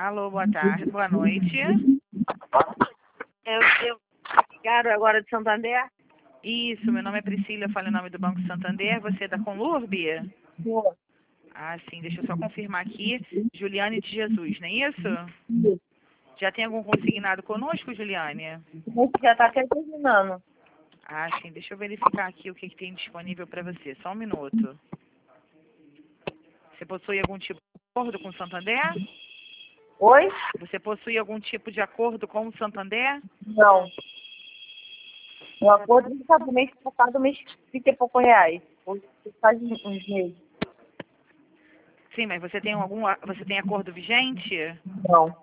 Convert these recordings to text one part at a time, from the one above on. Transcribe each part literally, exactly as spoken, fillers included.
Alô, boa tarde, boa noite. Eu, eu ligaram agora de Santander? Isso, meu nome é Priscila, eu falo em nome do Banco Santander. Você é da Conlurb? Pô, Ah, sim, deixa eu só confirmar aqui. Juliane de Jesus, não é isso? isso. Já tem algum consignado conosco, Juliane? Esse já tá até terminando. Ah, sim, deixa eu verificar aqui o que, que tem disponível para você. Só um minuto. Você possui algum tipo de acordo com o Santander? Oi? Você possui algum tipo de acordo com o Santander? Não. O acordo de sabonete por causa do mês de trinta e poucos reais. Hoje faz uns meses. Sim, mas você tem algum, você tem acordo vigente? Não.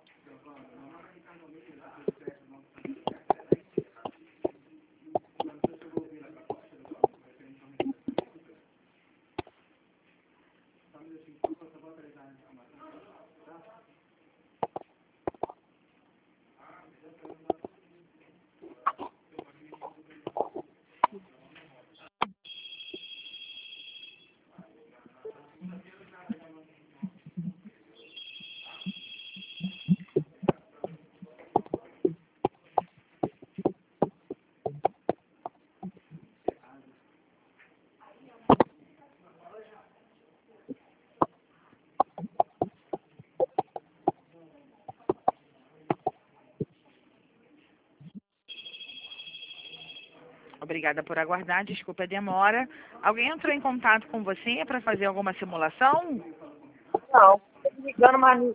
Obrigada por aguardar, desculpa a demora. Alguém entrou em contato com você para fazer alguma simulação? Não. Tô me ligando, mas não...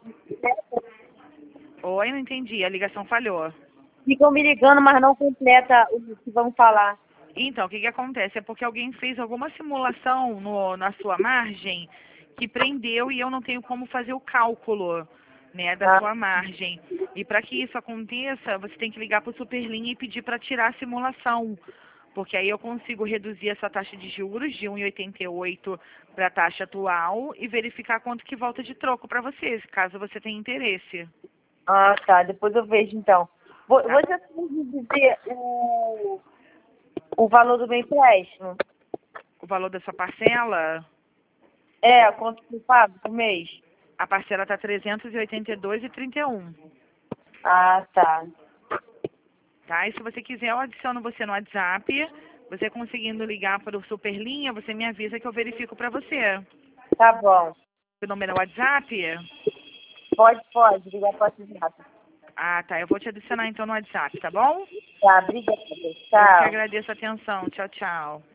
Oi, não entendi, a ligação falhou. Ficam me ligando, mas não completa o que vão falar. Então, o que, que acontece? É porque alguém fez alguma simulação no, na sua margem que prendeu e eu não tenho como fazer o cálculo, né, da Ah, sua margem. E para que isso aconteça, você tem que ligar para o Superlinha e pedir para tirar a simulação. Porque aí eu consigo reduzir essa taxa de juros de um vírgula oitenta e oito para a taxa atual e verificar quanto que volta de troco para você, caso você tenha interesse. ah, tá. Depois eu vejo, então. Vo- Tá? Você pode dizer o, o valor do meu empréstimo? O valor da sua parcela, É, quanto que eu pago por mês? a parcela está trezentos e oitenta e dois reais e trinta e um centavos. Ah, tá. Tá? E se você quiser, eu adiciono você no WhatsApp. Você conseguindo ligar para o Superlinha, você me avisa que eu verifico para você. Tá bom. Seu número é WhatsApp? Pode, pode. Ligar para o WhatsApp. Ah, tá. Eu vou te adicionar então no WhatsApp, tá bom? Tá, obrigada. Eu que Tchau. agradeço a atenção. Tchau, tchau.